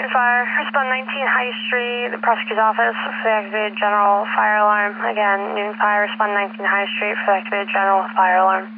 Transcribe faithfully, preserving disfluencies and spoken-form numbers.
Noon Fire, respond nineteen High Street, the prosecutor's office for the activated general fire alarm. Again, Noon Fire, respond nineteen High Street for the activated general fire alarm.